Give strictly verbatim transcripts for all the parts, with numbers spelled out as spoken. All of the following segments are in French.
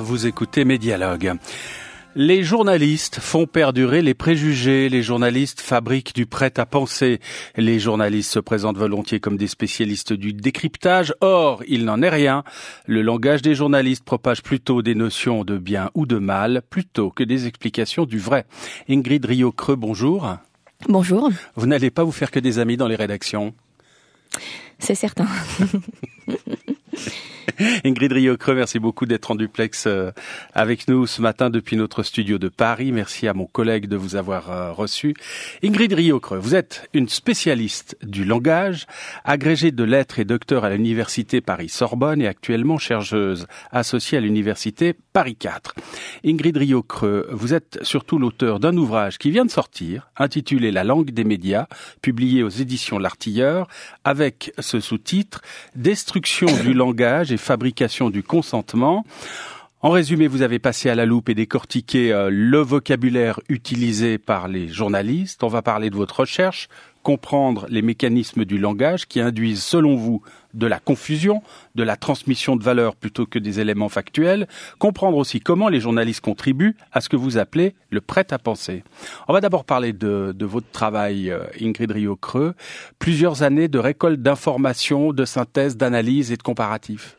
Bonsoir, vous écoutez Mes Dialogues. Les journalistes font perdurer les préjugés, les journalistes fabriquent du prêt-à-penser, les journalistes se présentent volontiers comme des spécialistes du décryptage, or il n'en est rien. Le langage des journalistes propage plutôt des notions de bien ou de mal, plutôt que des explications du vrai. Ingrid Rio-Creux, bonjour. Bonjour. Vous n'allez pas vous faire que des amis dans les rédactions ? C'est certain. Ingrid Rio-Creux, merci beaucoup d'être en duplex avec nous ce matin depuis notre studio de Paris. Merci à mon collègue de vous avoir reçu. Ingrid Rio-Creux, vous êtes une spécialiste du langage, agrégée de lettres et docteur à l'université Paris-Sorbonne et actuellement chercheuse associée à l'université Paris quatre. Ingrid Rio-Creux, vous êtes surtout l'auteur d'un ouvrage qui vient de sortir, intitulé La langue des médias, publié aux éditions L'Artilleur, avec ce sous-titre « Destruction du langage et fabrication du consentement ». En résumé, vous avez passé à la loupe et décortiqué euh, le vocabulaire utilisé par les journalistes. On va parler de votre recherche, comprendre les mécanismes du langage qui induisent, selon vous, de la confusion, de la transmission de valeurs plutôt que des éléments factuels, comprendre aussi comment les journalistes contribuent à ce que vous appelez le prêt-à-penser. On va d'abord parler de, de votre travail, euh, Ingrid Rio-Creux, plusieurs années de récolte d'informations, de synthèse, d'analyse et de comparatifs.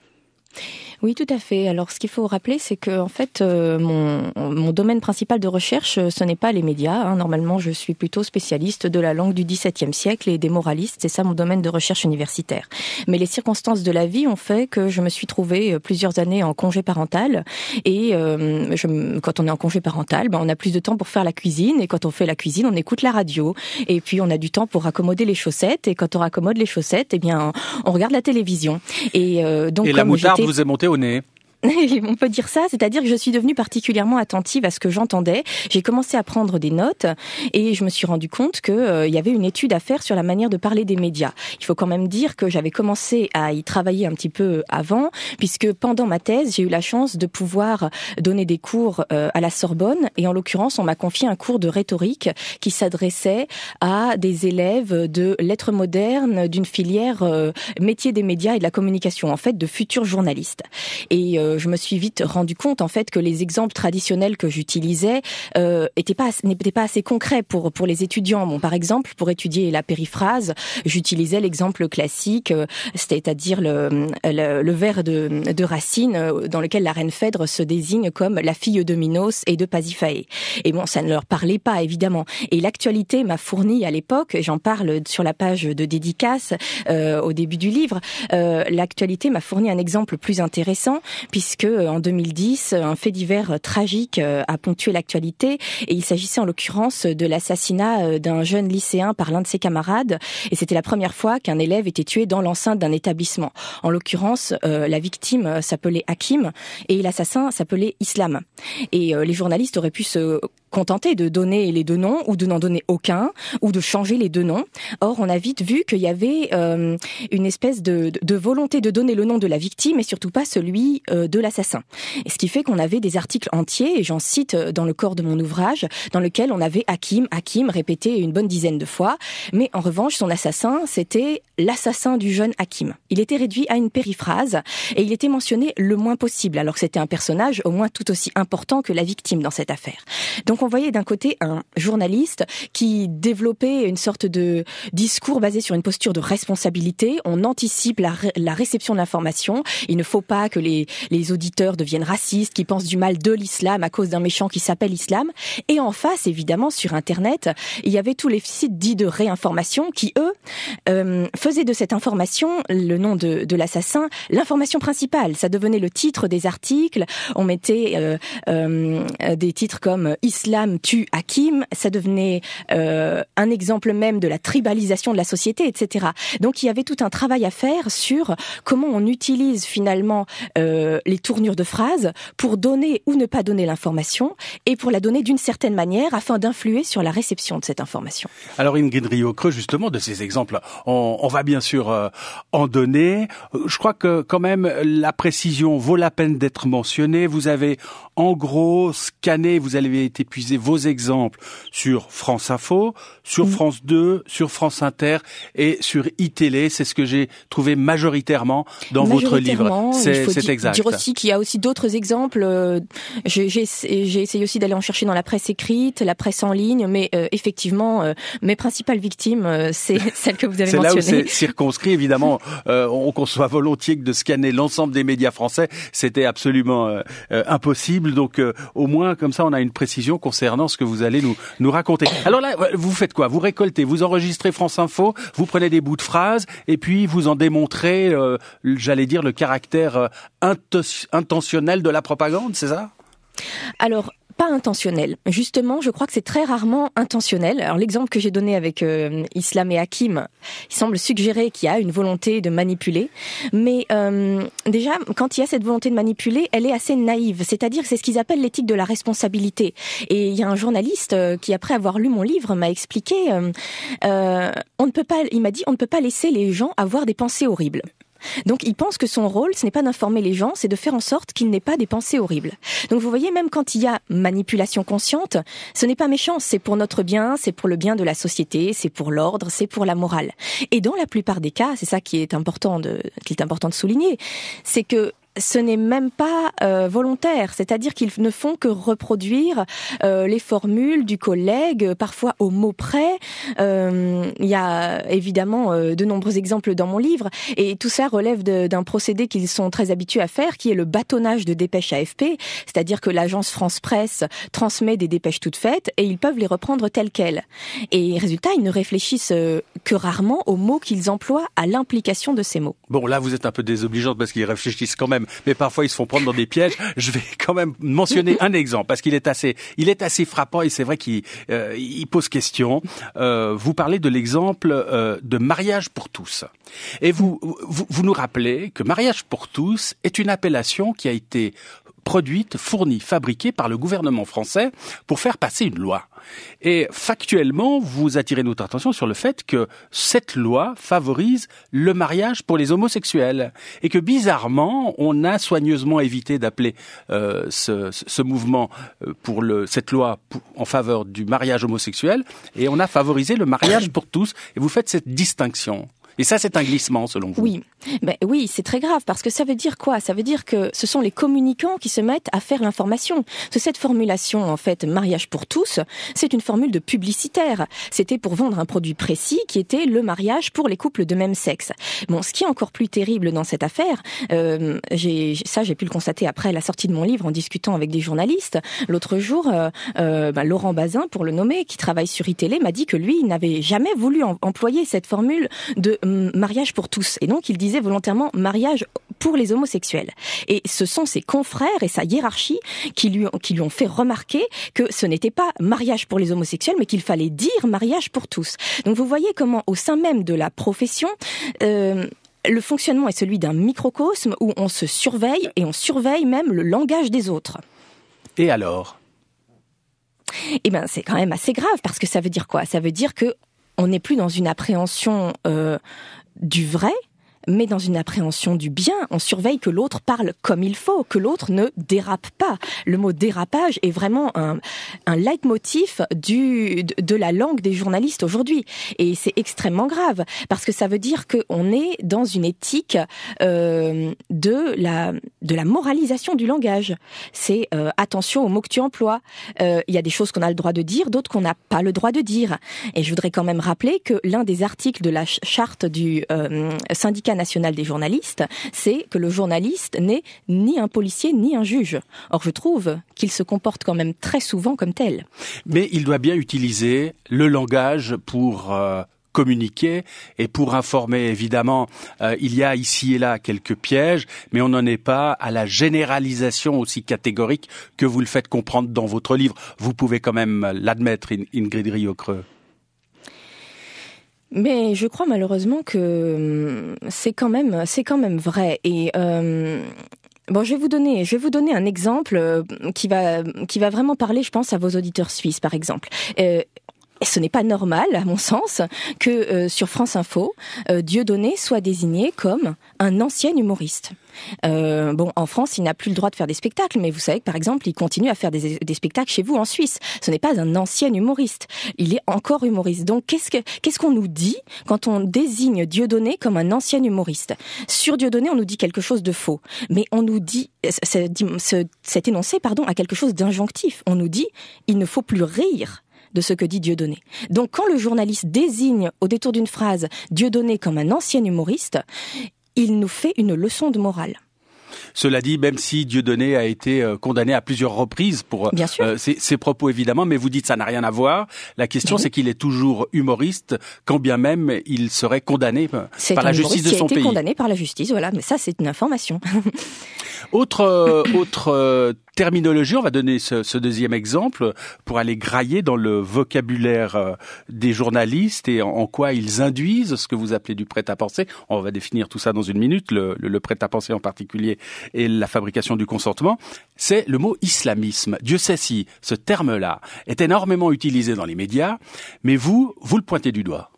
Oui, tout à fait. Alors, ce qu'il faut rappeler, c'est que en fait, euh, mon, mon domaine principal de recherche, ce n'est pas les médias. Hein. Normalement, je suis plutôt spécialiste de la langue du dix-septième siècle et des moralistes. C'est ça mon domaine de recherche universitaire. Mais les circonstances de la vie ont fait que je me suis trouvée plusieurs années en congé parental. Et euh, je, quand on est en congé parental, ben, on a plus de temps pour faire la cuisine. Et quand on fait la cuisine, on écoute la radio. Et puis, on a du temps pour raccommoder les chaussettes. Et quand on raccommode les chaussettes, eh bien, on regarde la télévision. Et euh, donc, et comme la moutarde j'étais... vous est montée au nez. On peut dire ça, c'est-à-dire que je suis devenue particulièrement attentive à ce que j'entendais. J'ai commencé à prendre des notes et je me suis rendu compte que euh, il y avait une étude à faire sur la manière de parler des médias. Il faut quand même dire que j'avais commencé à y travailler un petit peu avant, puisque pendant ma thèse, j'ai eu la chance de pouvoir donner des cours euh, à la Sorbonne et en l'occurrence, on m'a confié un cours de rhétorique qui s'adressait à des élèves de lettres modernes d'une filière euh, métier des médias et de la communication, en fait, de futurs journalistes. Et euh, je me suis vite rendu compte en fait que les exemples traditionnels que j'utilisais euh, étaient pas n'étaient pas assez concrets pour pour les étudiants. Bon, par exemple, pour étudier la périphrase, j'utilisais l'exemple classique, euh, c'est-à-dire le, le le vers de de Racine euh, dans lequel la reine Phèdre se désigne comme la fille de Minos et de Pasiphae. Et bon, ça ne leur parlait pas évidemment. Et l'actualité m'a fourni à l'époque, j'en parle sur la page de dédicace euh, au début du livre, euh, l'actualité m'a fourni un exemple plus intéressant puisque en deux mille dix, un fait divers tragique a ponctué l'actualité et il s'agissait en l'occurrence de l'assassinat d'un jeune lycéen par l'un de ses camarades et c'était la première fois qu'un élève était tué dans l'enceinte d'un établissement. En l'occurrence, euh, la victime s'appelait Hakim et l'assassin s'appelait Islam. Et euh, les journalistes auraient pu se contenter de donner les deux noms ou de n'en donner aucun ou de changer les deux noms. Or, on a vite vu qu'il y avait euh, une espèce de, de volonté de donner le nom de la victime et surtout pas celui euh, de l'assassin. Et ce qui fait qu'on avait des articles entiers, et j'en cite dans le corps de mon ouvrage, dans lequel on avait Hakim, Hakim répété une bonne dizaine de fois, mais en revanche, son assassin, c'était l'assassin du jeune Hakim. Il était réduit à une périphrase et il était mentionné le moins possible, alors que c'était un personnage au moins tout aussi important que la victime dans cette affaire. Donc on voyait d'un côté un journaliste qui développait une sorte de discours basé sur une posture de responsabilité. On anticipe la, ré- la réception de l'information. Il ne faut pas que les, les auditeurs deviennent racistes, qui pensent du mal de l'islam à cause d'un méchant qui s'appelle islam. Et en face, évidemment, sur Internet, il y avait tous les sites dits de réinformation qui, eux, euh, faisaient de cette information, le nom de, de l'assassin, l'information principale. Ça devenait le titre des articles. On mettait euh, euh, des titres comme « Islam tue Hakim », ça devenait euh, un exemple même de la tribalisation de la société, et cetera. Donc il y avait tout un travail à faire sur comment on utilise finalement euh, les tournures de phrases pour donner ou ne pas donner l'information et pour la donner d'une certaine manière afin d'influer sur la réception de cette information. Alors Ingrid Rio-Creux, justement, de ces exemples, on, on va bien sûr euh, en donner. Je crois que quand même la précision vaut la peine d'être mentionnée. Vous avez en gros scanné, vous avez épuisé vos exemples sur France Info, sur mmh. France deux, sur France Inter et sur iTélé. C'est ce que j'ai trouvé majoritairement dans votre livre. C'est, c'est exact. Il faut dire aussi qu'il y a aussi d'autres exemples. J'ai, j'ai, j'ai essayé aussi d'aller en chercher dans la presse écrite, la presse en ligne, mais euh, effectivement, euh, mes principales victimes, euh, c'est celle que vous avez c'est mentionnée. C'est là où c'est circonscrit. Évidemment, euh, on conçoit volontiers que de scanner l'ensemble des médias français, c'était absolument euh, euh, impossible. Donc, euh, au moins, comme ça, on a une précision concernant ce que vous allez nous, nous raconter. Alors là, vous faites quoi? Vous récoltez, vous enregistrez France Info, vous prenez des bouts de phrases, et puis vous en démontrez, euh, j'allais dire, le caractère euh, intos- intentionnel de la propagande, c'est ça? Alors, pas intentionnel. Justement, je crois que c'est très rarement intentionnel. Alors l'exemple que j'ai donné avec euh, Islam et Hakim, il semble suggérer qu'il y a une volonté de manipuler. Mais euh, déjà, quand il y a cette volonté de manipuler, elle est assez naïve. C'est-à-dire que c'est ce qu'ils appellent l'éthique de la responsabilité. Et il y a un journaliste euh, qui, après avoir lu mon livre, m'a expliqué, euh, euh, on ne peut pas, il m'a dit, on ne peut pas laisser les gens avoir des pensées horribles. Donc il pense que son rôle, ce n'est pas d'informer les gens, c'est de faire en sorte qu'ils n'aient pas des pensées horribles. Donc vous voyez, même quand il y a manipulation consciente, ce n'est pas méchant, c'est pour notre bien, c'est pour le bien de la société, c'est pour l'ordre, c'est pour la morale. Et dans la plupart des cas, c'est ça qui est important de, qui est important de souligner, c'est que ce n'est même pas euh, volontaire, c'est-à-dire qu'ils ne font que reproduire euh, les formules du collègue, parfois au mot près. Euh, il y a évidemment euh, de nombreux exemples dans mon livre, et tout ça relève de, d'un procédé qu'ils sont très habitués à faire, qui est le bâtonnage de dépêches A F P, c'est-à-dire que l'agence France Presse transmet des dépêches toutes faites, et ils peuvent les reprendre telles quelles. Et résultat, ils ne réfléchissent que rarement aux mots qu'ils emploient, à l'implication de ces mots. Bon, là, vous êtes un peu désobligeante parce qu'ils réfléchissent quand même. Mais parfois ils se font prendre dans des pièges. Je vais quand même mentionner un exemple parce qu'il est assez, il est assez frappant et c'est vrai qu'il euh, il pose question. Euh, vous parlez de l'exemple euh, de Mariage pour tous et vous, vous vous nous rappelez que Mariage pour tous est une appellation qui a été produite, fournie, fabriquée par le gouvernement français pour faire passer une loi. Et factuellement, vous attirez notre attention sur le fait que cette loi favorise le mariage pour les homosexuels et que bizarrement, on a soigneusement évité d'appeler euh, ce, ce mouvement pour le, cette loi pour, en faveur du mariage homosexuel et on a favorisé le mariage pour tous. Et vous faites cette distinction. Et ça, c'est un glissement, selon vous. Oui, ben oui, c'est très grave, parce que ça veut dire quoi? Ça veut dire que ce sont les communicants qui se mettent à faire l'information. Cette formulation, en fait, mariage pour tous, c'est une formule de publicitaire. C'était pour vendre un produit précis qui était le mariage pour les couples de même sexe. Bon, ce qui est encore plus terrible dans cette affaire, euh, j'ai, ça, j'ai pu le constater après la sortie de mon livre en discutant avec des journalistes. L'autre jour, euh, euh, ben, Laurent Bazin, pour le nommer, qui travaille sur iTélé, m'a dit que lui, il n'avait jamais voulu en- employer cette formule de mariage pour tous. Et donc, il disait volontairement mariage pour les homosexuels. Et ce sont ses confrères et sa hiérarchie qui lui, qui lui ont fait remarquer que ce n'était pas mariage pour les homosexuels, mais qu'il fallait dire mariage pour tous. Donc, vous voyez comment, au sein même de la profession, euh, le fonctionnement est celui d'un microcosme où on se surveille et on surveille même le langage des autres. Et alors ? Eh ben, c'est quand même assez grave, parce que ça veut dire quoi? Ça veut dire que on n'est plus dans une appréhension euh, du vrai, mais dans une appréhension du bien. On surveille que l'autre parle comme il faut, que l'autre ne dérape pas. Le mot dérapage est vraiment un, un leitmotiv du, de, de la langue des journalistes aujourd'hui. Et c'est extrêmement grave, parce que ça veut dire qu'on est dans une éthique euh, de, la, de la moralisation du langage. C'est euh, attention aux mots que tu emploies. Euh, il y a des choses qu'on a le droit de dire, d'autres qu'on n'a pas le droit de dire. Et je voudrais quand même rappeler que l'un des articles de la charte du euh, syndicat national des journalistes, c'est que le journaliste n'est ni un policier ni un juge. Or, je trouve qu'il se comporte quand même très souvent comme tel. Mais il doit bien utiliser le langage pour euh, communiquer et pour informer. Évidemment, euh, il y a ici et là quelques pièges, mais on n'en est pas à la généralisation aussi catégorique que vous le faites comprendre dans votre livre. Vous pouvez quand même l'admettre, Ingrid Riocreux. Mais je crois malheureusement que c'est quand même, c'est quand même vrai. Et euh, bon, je vais vous donner, je vais vous donner un exemple qui va, qui va vraiment parler, je pense, à vos auditeurs suisses, par exemple. Euh, Et ce n'est pas normal, à mon sens, que euh, sur France Info, euh, Dieudonné soit désigné comme un ancien humoriste. Euh, bon, en France, il n'a plus le droit de faire des spectacles, mais vous savez que par exemple, il continue à faire des, des spectacles chez vous en Suisse. Ce n'est pas un ancien humoriste, il est encore humoriste. Donc, qu'est-ce que qu'est-ce qu'on nous dit quand on désigne Dieudonné comme un ancien humoriste ? Sur Dieudonné, on nous dit quelque chose de faux, mais on nous dit ce, ce, cet énoncé, pardon, a quelque chose d'injonctif. On nous dit, il ne faut plus rire de ce que dit Dieudonné. Donc, quand le journaliste désigne au détour d'une phrase Dieudonné comme un ancien humoriste, il nous fait une leçon de morale. Cela dit, même si Dieudonné a été condamné à plusieurs reprises pour euh, ses, ses propos, évidemment, mais vous dites ça n'a rien à voir. La question, oui. c'est qu'il est toujours humoriste, quand bien même il serait condamné c'est par la justice de son pays. C'est un humoriste qui a été condamné par la justice, voilà. Mais ça, c'est une information. Autre, euh, autre euh, terminologie, on va donner ce, ce deuxième exemple pour aller grailler dans le vocabulaire euh, des journalistes et en, en quoi ils induisent ce que vous appelez du prêt-à-penser. On va définir tout ça dans une minute, le, le, le prêt-à-penser en particulier et la fabrication du consentement. C'est le mot islamisme. Dieu sait si ce terme-là est énormément utilisé dans les médias, mais vous, vous le pointez du doigt.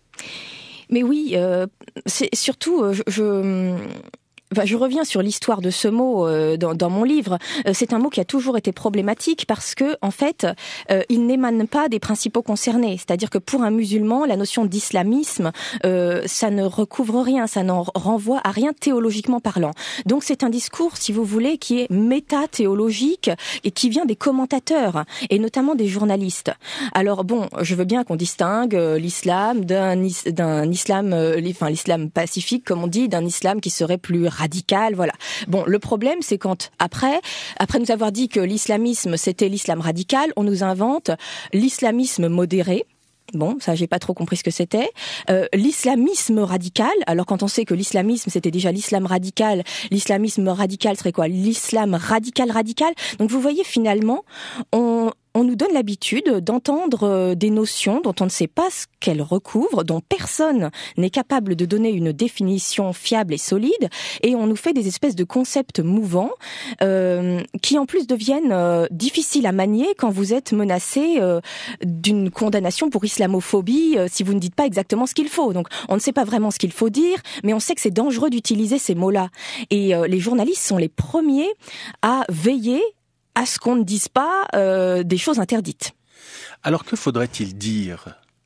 Mais oui, euh, c'est surtout, euh, je... je... Enfin, je reviens sur l'histoire de ce mot euh, dans, dans mon livre. Euh, c'est un mot qui a toujours été problématique parce que, en fait, euh, il n'émane pas des principaux concernés. C'est-à-dire que pour un musulman, la notion d'islamisme, euh, ça ne recouvre rien, ça n'en renvoie à rien théologiquement parlant. Donc, c'est un discours, si vous voulez, qui est méta-théologique et qui vient des commentateurs et notamment des journalistes. Alors, bon, je veux bien qu'on distingue euh, l'islam d'un, is- d'un islam, euh, enfin l'islam pacifique, comme on dit, d'un islam qui serait plus radical, voilà. Bon, le problème, c'est quand, après, après nous avoir dit que l'islamisme, c'était l'islam radical, on nous invente l'islamisme modéré. Bon, ça, j'ai pas trop compris ce que c'était. Euh, l'islamisme radical, alors quand on sait que l'islamisme, c'était déjà l'islam radical, l'islamisme radical serait quoi ? L'islam radical radical. Donc, vous voyez, finalement, on... on nous donne l'habitude d'entendre des notions dont on ne sait pas ce qu'elles recouvrent, dont personne n'est capable de donner une définition fiable et solide, et on nous fait des espèces de concepts mouvants euh, qui en plus deviennent euh, difficiles à manier quand vous êtes menacé euh, d'une condamnation pour islamophobie euh, si vous ne dites pas exactement ce qu'il faut. Donc on ne sait pas vraiment ce qu'il faut dire, mais on sait que c'est dangereux d'utiliser ces mots-là. Et euh, les journalistes sont les premiers à veiller à ce qu'on ne dise pas euh, des choses interdites. Alors que faudrait-il dire ?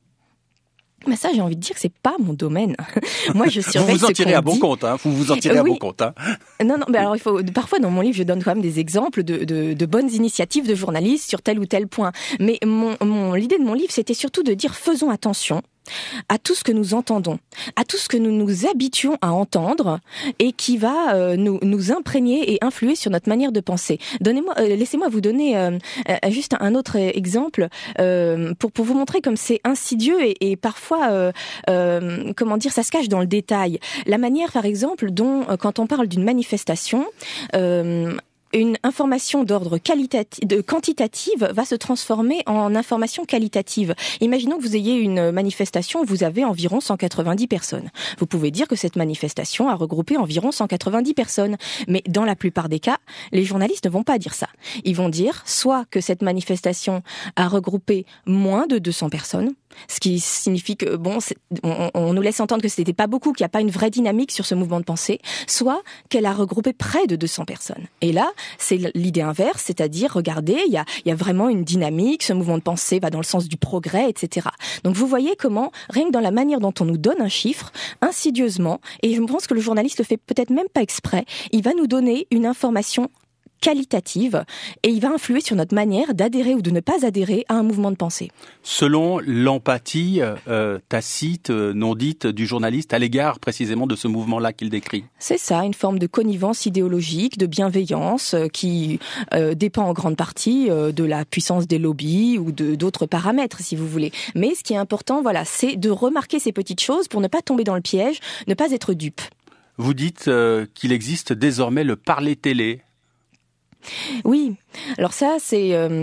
Mais ça, j'ai envie de dire que c'est pas mon domaine. Moi, je surveille vous vous en tirez à bon dit. compte, hein. Vous vous en tirez euh, à oui. bon compte, hein. Non, non. Mais alors, il faut parfois dans mon livre, je donne quand même des exemples de, de, de bonnes initiatives de journalistes sur tel ou tel point. Mais mon, mon, l'idée de mon livre, c'était surtout de dire faisons attention à tout ce que nous entendons, à tout ce que nous nous habituons à entendre et qui va euh, nous, nous imprégner et influer sur notre manière de penser. Donnez-moi, euh, laissez-moi vous donner euh, euh, juste un autre exemple euh, pour pour vous montrer comme c'est insidieux et, et parfois euh, euh, comment dire, ça se cache dans le détail. La manière, par exemple, dont euh, quand on parle d'une manifestation. Euh, Une information d'ordre qualitative, de quantitative va se transformer en information qualitative. Imaginons que vous ayez une manifestation où vous avez environ cent quatre-vingt-dix personnes. Vous pouvez dire que cette manifestation a regroupé environ cent quatre-vingt-dix personnes. Mais dans la plupart des cas, les journalistes ne vont pas dire ça. Ils vont dire soit que cette manifestation a regroupé moins de deux cents personnes, ce qui signifie que bon, on, on nous laisse entendre que c'était pas beaucoup, qu'il n'y a pas une vraie dynamique sur ce mouvement de pensée, soit qu'elle a regroupé près de deux cents personnes. Et là, c'est l'idée inverse, c'est-à-dire, regardez, il y a, il y a vraiment une dynamique, ce mouvement de pensée va dans le sens du progrès, et cetera. Donc vous voyez comment, rien que dans la manière dont on nous donne un chiffre, insidieusement, et je pense que le journaliste le fait peut-être même pas exprès, il va nous donner une information qualitative et il va influer sur notre manière d'adhérer ou de ne pas adhérer à un mouvement de pensée. Selon l'empathie euh, tacite, euh, non dite du journaliste à l'égard précisément de ce mouvement-là qu'il décrit. C'est ça, une forme de connivence idéologique, de bienveillance euh, qui euh, dépend en grande partie euh, de la puissance des lobbies ou de d'autres paramètres, si vous voulez. Mais ce qui est important, voilà, c'est de remarquer ces petites choses pour ne pas tomber dans le piège, ne pas être dupe. Vous dites euh, qu'il existe désormais le parler télé. Oui, alors ça c'est euh,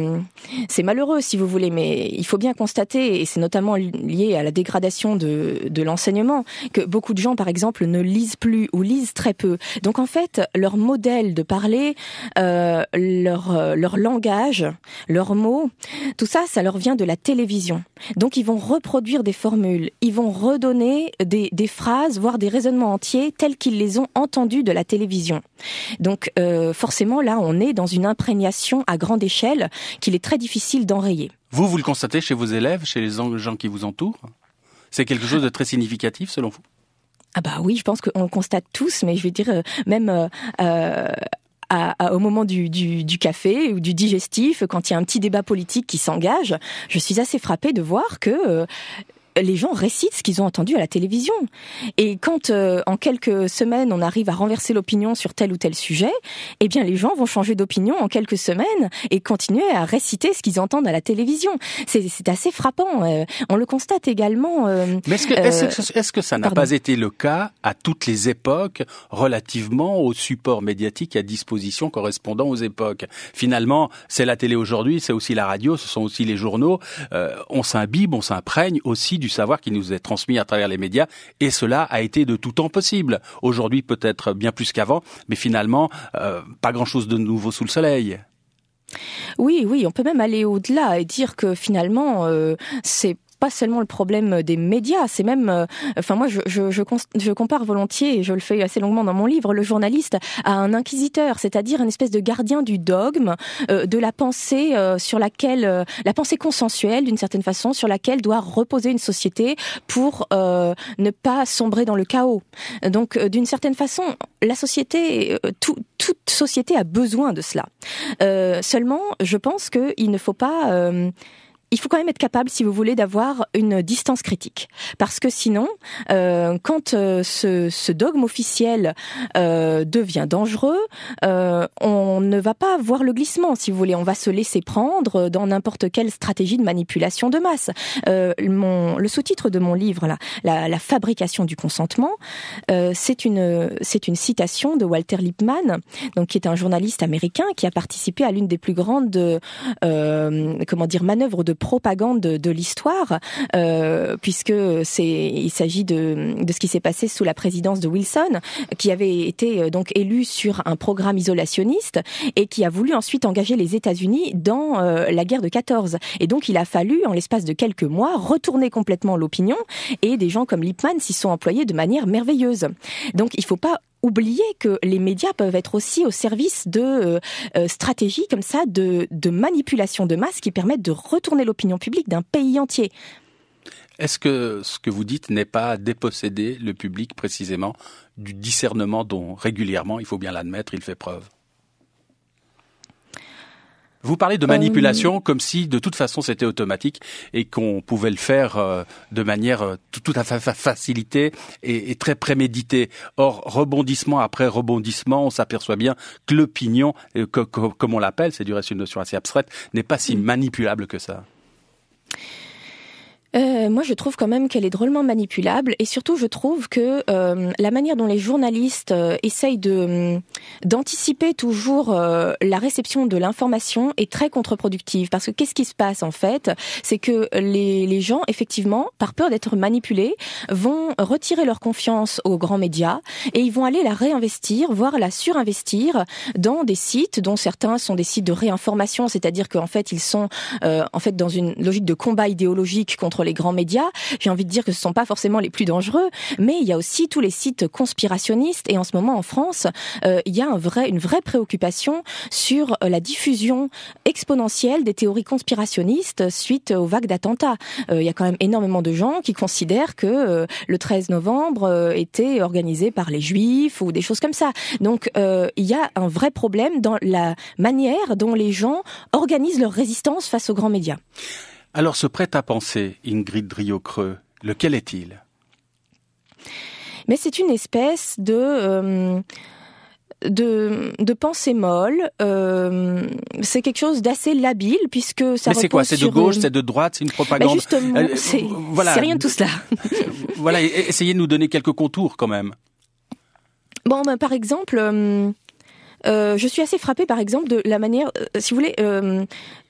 c'est malheureux si vous voulez, mais il faut bien constater, et c'est notamment lié à la dégradation de, de l'enseignement, que beaucoup de gens, par exemple, ne lisent plus ou lisent très peu. Donc en fait, leur modèle de parler, euh, leur, leur langage, leurs mots, tout ça, ça leur vient de la télévision. Donc ils vont reproduire des formules, ils vont redonner des, des phrases, voire des raisonnements entiers tels qu'ils les ont entendus de la télévision. Donc euh, forcément, là, on est dans une imprégnation à grande échelle qu'il est très difficile d'enrayer. Vous, vous le constatez chez vos élèves, chez les gens qui vous entourent? C'est quelque chose de très significatif, selon vous? Ah bah oui, je pense qu'on le constate tous, mais je vais dire, euh, même... Euh, euh, À, à, au moment du, du, du café ou du digestif, quand il y a un petit débat politique qui s'engage, je suis assez frappée de voir que euh, les gens récitent ce qu'ils ont entendu à la télévision. Et quand, euh, en quelques semaines, on arrive à renverser l'opinion sur tel ou tel sujet, eh bien, les gens vont changer d'opinion en quelques semaines et continuer à réciter ce qu'ils entendent à la télévision. C'est, c'est assez frappant. Euh, on le constate également. Euh, Mais est-ce que, est-ce, que, est-ce que ça n'a pardon. pas été le cas à toutes les époques relativement aux supports médiatiques à disposition correspondant aux époques? Finalement, c'est la télé aujourd'hui, c'est aussi la radio, ce sont aussi les journaux. Euh, on s'imbibe, on s'imprègne aussi du savoir qui nous est transmis à travers les médias, et cela a été de tout temps possible. Aujourd'hui, peut-être bien plus qu'avant, mais finalement, euh, pas grand-chose de nouveau sous le soleil. Oui, oui, on peut même aller au-delà et dire que finalement, euh, c'est pas seulement le problème des médias, c'est même, euh, enfin moi je, je, je, je compare volontiers, et je le fais assez longuement dans mon livre, le journaliste à un inquisiteur, c'est-à-dire une espèce de gardien du dogme, euh, de la pensée euh, sur laquelle, euh, la pensée consensuelle d'une certaine façon, sur laquelle doit reposer une société pour euh, ne pas sombrer dans le chaos. Donc euh, d'une certaine façon, la société, euh, tout, toute société a besoin de cela. Euh, seulement, je pense qu'il ne faut pas... Euh, Il faut quand même être capable, si vous voulez, d'avoir une distance critique. Parce que sinon, euh, quand euh, ce, ce dogme officiel euh, devient dangereux, euh, on ne va pas voir le glissement, si vous voulez. On va se laisser prendre dans n'importe quelle stratégie de manipulation de masse. Euh, mon, le sous-titre de mon livre, là, la, la fabrication du consentement, euh, c'est une, c'est une citation de Walter Lippmann, donc qui est un journaliste américain qui a participé à l'une des plus grandes, euh, comment dire, manœuvres de propagande de, de l'histoire, euh, puisque c'est, il s'agit de, de ce qui s'est passé sous la présidence de Wilson, qui avait été donc élu sur un programme isolationniste et qui a voulu ensuite engager les États-Unis dans euh, la guerre de quatorze. Et donc il a fallu, en l'espace de quelques mois, retourner complètement l'opinion, et des gens comme Lippmann s'y sont employés de manière merveilleuse. Donc il ne faut pas oublier que les médias peuvent être aussi au service de euh, stratégies comme ça de, de manipulation de masse qui permettent de retourner l'opinion publique d'un pays entier. Est-ce que ce que vous dites n'est pas déposséder le public précisément du discernement dont régulièrement, il faut bien l'admettre, il fait preuve? Vous parlez de manipulation euh... comme si de toute façon c'était automatique et qu'on pouvait le faire euh, de manière euh, tout, tout à fait facilitée et, et très préméditée. Or, rebondissement après rebondissement, on s'aperçoit bien que l'opinion, euh, que, que, comme on l'appelle, c'est du reste une notion assez abstraite, n'est pas si manipulable que ça. Euh, moi, je trouve quand même qu'elle est drôlement manipulable, et surtout, je trouve que euh, la manière dont les journalistes euh, essayent de d'anticiper toujours euh, la réception de l'information est très contre-productive. Parce que qu'est-ce qui se passe en fait? C'est que les les gens, effectivement, par peur d'être manipulés, vont retirer leur confiance aux grands médias et ils vont aller la réinvestir, voire la surinvestir dans des sites dont certains sont des sites de réinformation, c'est-à-dire qu'en fait ils sont euh, en fait dans une logique de combat idéologique contre les grands médias. J'ai envie de dire que ce sont pas forcément les plus dangereux, mais il y a aussi tous les sites conspirationnistes, et en ce moment en France, euh, il y a un vrai, une vraie préoccupation sur la diffusion exponentielle des théories conspirationnistes suite aux vagues d'attentats. Euh, il y a quand même énormément de gens qui considèrent que euh, le treize novembre euh, était organisé par les Juifs ou des choses comme ça. Donc euh, il y a un vrai problème dans la manière dont les gens organisent leur résistance face aux grands médias. Alors, ce prêt-à-penser, Ingrid Driot-Creux, lequel est-il? Mais c'est une espèce de... Euh, de de pensée molle, euh, c'est quelque chose d'assez labile puisque ça. Mais c'est quoi? C'est de gauche, une... c'est de droite, c'est une propagande. Bah justement, euh, c'est, voilà. c'est rien de tout cela. Voilà, essayez de nous donner quelques contours quand même. Bon, bah, par exemple, euh, euh, je suis assez frappée par exemple de la manière, euh, si vous voulez. Euh,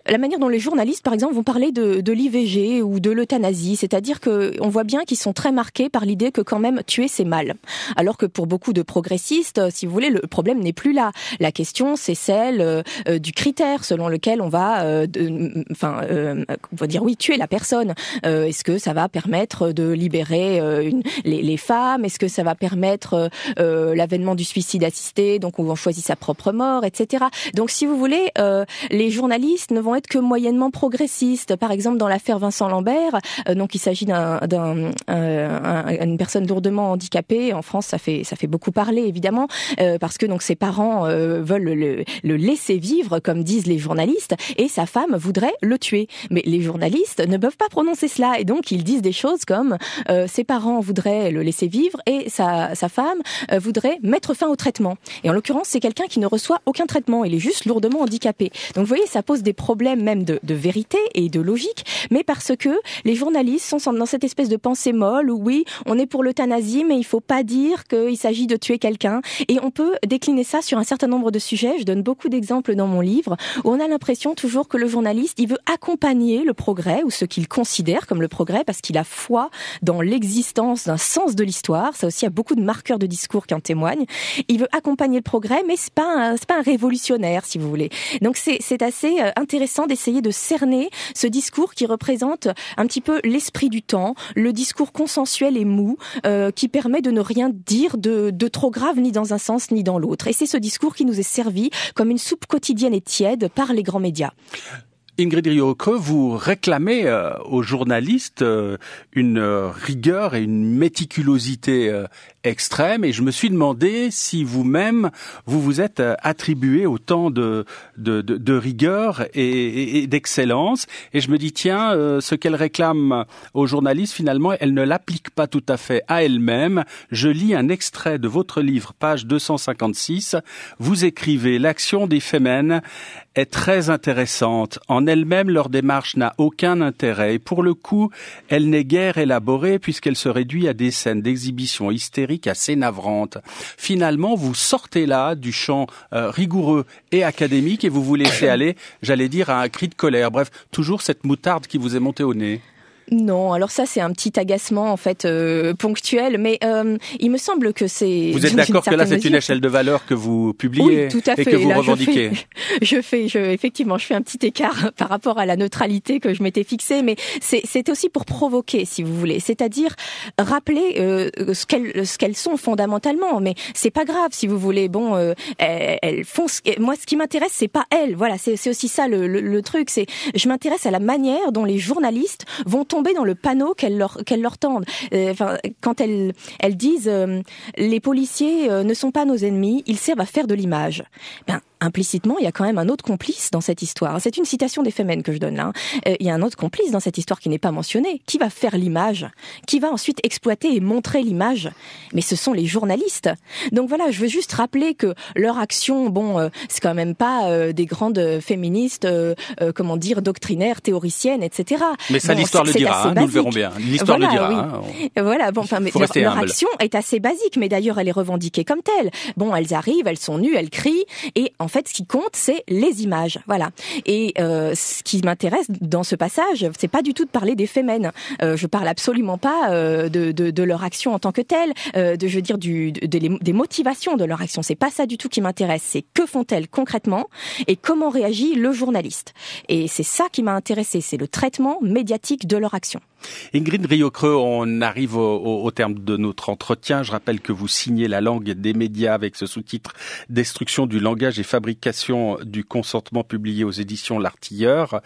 la manière dont les journalistes, par exemple, vont parler de, de l'I V G ou de l'euthanasie, c'est-à-dire que on voit bien qu'ils sont très marqués par l'idée que quand même tuer c'est mal. Alors que pour beaucoup de progressistes, si vous voulez, le problème n'est plus là. La question c'est celle euh, du critère selon lequel on va, euh, de, enfin, euh, on va dire oui, tuer la personne. Euh, est-ce que ça va permettre de libérer euh, une, les, les femmes? Est-ce que ça va permettre euh, l'avènement du suicide assisté, donc on choisit sa propre mort, et cetera. Donc si vous voulez, euh, les journalistes ne vont être que moyennement progressistes. Par exemple, dans l'affaire Vincent Lambert, euh, donc il s'agit d'un, d'un euh, un, une personne lourdement handicapée. En France, ça fait ça fait beaucoup parler évidemment, euh, parce que donc ses parents euh, veulent le, le laisser vivre, comme disent les journalistes, et sa femme voudrait le tuer. Mais les journalistes ne peuvent pas prononcer cela, et donc ils disent des choses comme euh, ses parents voudraient le laisser vivre et sa sa femme euh, voudrait mettre fin au traitement. Et en l'occurrence, c'est quelqu'un qui ne reçoit aucun traitement. Il est juste lourdement handicapé. Donc, vous voyez, ça pose des problèmes même de, de vérité et de logique, mais parce que les journalistes sont dans cette espèce de pensée molle où oui, on est pour l'euthanasie, mais il faut pas dire qu'il s'agit de tuer quelqu'un. Et on peut décliner ça sur un certain nombre de sujets. Je donne beaucoup d'exemples dans mon livre où on a l'impression toujours que le journaliste, il veut accompagner le progrès ou ce qu'il considère comme le progrès parce qu'il a foi dans l'existence d'un sens de l'histoire. Ça aussi, il y a beaucoup de marqueurs de discours qui en témoignent. Il veut accompagner le progrès, mais c'est pas un, c'est pas un révolutionnaire, si vous voulez. Donc c'est, c'est assez intéressant d'essayer de cerner ce discours qui représente un petit peu l'esprit du temps, le discours consensuel et mou, euh, qui permet de ne rien dire de, de trop grave ni dans un sens ni dans l'autre. Et c'est ce discours qui nous est servi comme une soupe quotidienne et tiède par les grands médias. Ingrid Rio-Creux, vous réclamez euh, aux journalistes euh, une euh, rigueur et une méticulosité euh, extrême, et je me suis demandé si vous-même vous vous êtes euh, attribué autant de, de, de, de rigueur et, et, et d'excellence, et je me dis tiens, euh, ce qu'elle réclame aux journalistes, finalement, elle ne l'applique pas tout à fait à elle-même. Je lis un extrait de votre livre, page deux cent cinquante-six. Vous écrivez: l'action des Femen est très intéressante. En elle-même, leur démarche n'a aucun intérêt. Et pour le coup, elle n'est guère élaborée puisqu'elle se réduit à des scènes d'exhibition hystérique assez navrantes. Finalement, vous sortez là du champ euh, rigoureux et académique et vous vous laissez aller, j'allais dire, à un cri de colère. Bref, toujours cette moutarde qui vous est montée au nez. Non, alors ça c'est un petit agacement en fait euh, ponctuel, mais euh, il me semble que c'est... Vous êtes d'accord que là c'est une échelle de valeur que vous publiez, oui, tout à fait. Et que vous là, revendiquez. Je fais, je fais je, effectivement, je fais un petit écart par rapport à la neutralité que je m'étais fixée, mais c'est, c'est aussi pour provoquer, si vous voulez, c'est-à-dire rappeler euh, ce qu'elles, ce qu'elles sont fondamentalement. Mais c'est pas grave, si vous voulez. Bon, euh, elles, elles font. Ce, moi, ce qui m'intéresse, c'est pas elles. Voilà, c'est, c'est aussi ça le, le, le truc. C'est, je m'intéresse à la manière dont les journalistes vont tomber dans le panneau qu'elles leur qu'elles leur tendent. Euh, enfin, quand elles elles disent euh, les policiers euh, ne sont pas nos ennemis, ils servent à faire de l'image. Ben implicitement, il y a quand même un autre complice dans cette histoire. C'est une citation des Femen que je donne là. Hein. Euh, il y a un autre complice dans cette histoire qui n'est pas mentionné. Qui va faire l'image ? Qui va ensuite exploiter et montrer l'image ? Mais ce sont les journalistes. Donc voilà, je veux juste rappeler que leur action, bon, euh, c'est quand même pas euh, des grandes féministes, euh, euh, comment dire, doctrinaires, théoriciennes, et cetera. Mais ça, bon, l'histoire le dira, hein, nous le verrons bien. L'histoire voilà, le dira. Oui. Hein, on... Voilà, bon, enfin, mais leur, leur action est assez basique, mais d'ailleurs, elle est revendiquée comme telle. Bon, elles arrivent, elles sont nues, elles crient, et en En fait, ce qui compte, c'est les images, voilà. Et euh, ce qui m'intéresse dans ce passage, c'est pas du tout de parler des Femen. Euh, je parle absolument pas euh, de, de, de leur action en tant que telle, euh, de, je veux dire, du, de, de, des motivations de leur action. C'est pas ça du tout qui m'intéresse. C'est que font-elles concrètement et comment réagit le journaliste. Et c'est ça qui m'a intéressé. C'est le traitement médiatique de leur action. Ingrid Rio-Creux, on arrive au, au, au terme de notre entretien. Je rappelle que vous signez La langue des médias avec ce sous-titre « Destruction du langage et fabrication du consentement » publié aux éditions L'Artilleur.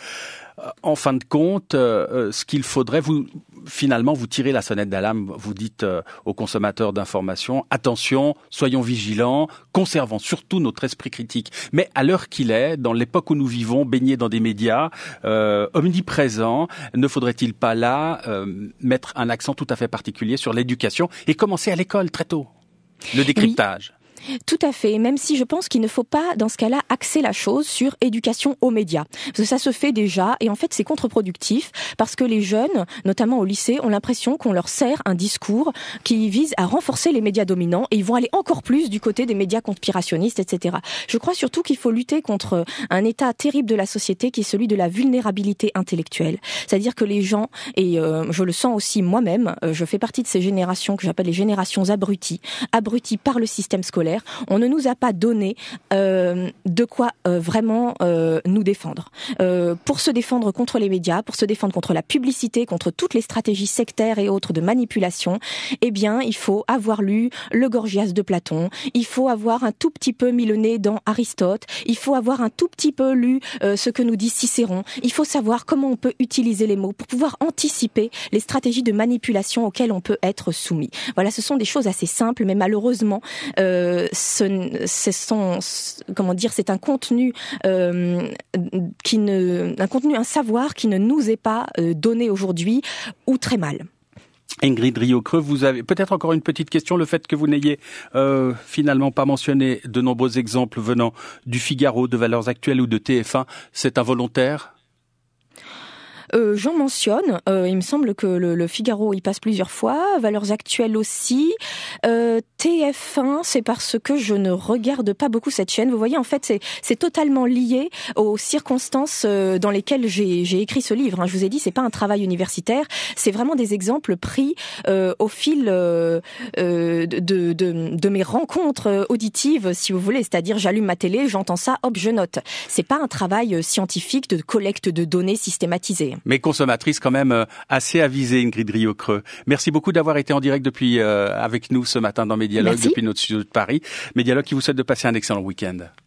En fin de compte, euh, ce qu'il faudrait, vous finalement, vous tirez la sonnette d'alarme, vous dites euh, aux consommateurs d'information, attention, soyons vigilants, conservons surtout notre esprit critique. Mais à l'heure qu'il est, dans l'époque où nous vivons, baignés dans des médias euh, omniprésents, ne faudrait-il pas là euh, mettre un accent tout à fait particulier sur l'éducation et commencer à l'école très tôt, le décryptage ? Oui. Tout à fait, même si je pense qu'il ne faut pas, dans ce cas-là, axer la chose sur éducation aux médias. Parce que ça se fait déjà, et en fait c'est contre-productif, parce que les jeunes, notamment au lycée, ont l'impression qu'on leur sert un discours qui vise à renforcer les médias dominants, et ils vont aller encore plus du côté des médias conspirationnistes, et cetera. Je crois surtout qu'il faut lutter contre un état terrible de la société qui est celui de la vulnérabilité intellectuelle. C'est-à-dire que les gens, et euh, je le sens aussi moi-même, euh, je fais partie de ces générations que j'appelle les générations abruties, abruties par le système scolaire. On ne nous a pas donné euh, de quoi euh, vraiment euh, nous défendre. Euh, pour se défendre contre les médias, pour se défendre contre la publicité, contre toutes les stratégies sectaires et autres de manipulation, eh bien, il faut avoir lu le Gorgias de Platon, il faut avoir un tout petit peu mis le nez dans Aristote, il faut avoir un tout petit peu lu euh, ce que nous dit Cicéron, il faut savoir comment on peut utiliser les mots pour pouvoir anticiper les stratégies de manipulation auxquelles on peut être soumis. Voilà, ce sont des choses assez simples, mais malheureusement, euh, Ce, ce sont, comment dire, c'est un contenu euh, qui ne, un contenu, un savoir qui ne nous est pas euh, donné aujourd'hui ou très mal. Ingrid Riocreux, vous avez peut-être encore une petite question. Le fait que vous n'ayez euh, finalement pas mentionné de nombreux exemples venant du Figaro, de Valeurs Actuelles ou de T F un, c'est involontaire ? Euh, j'en mentionne, euh, il me semble que le, le Figaro y passe plusieurs fois, Valeurs Actuelles aussi, euh, T F un, c'est parce que je ne regarde pas beaucoup cette chaîne. Vous voyez, en fait, c'est, c'est totalement lié aux circonstances euh, dans lesquelles j'ai, j'ai écrit ce livre. Hein. Je vous ai dit, c'est pas un travail universitaire, c'est vraiment des exemples pris euh, au fil euh, euh, de, de, de mes rencontres auditives, si vous voulez. C'est-à-dire, j'allume ma télé, j'entends ça, hop, je note. C'est pas un travail scientifique de collecte de données systématisées. Mais consommatrice quand même assez avisée, Ingrid Riocreux. Merci beaucoup d'avoir été en direct depuis euh, avec nous ce matin dans Médialogue, depuis notre studio de Paris. Médialogue qui vous souhaite de passer un excellent week-end.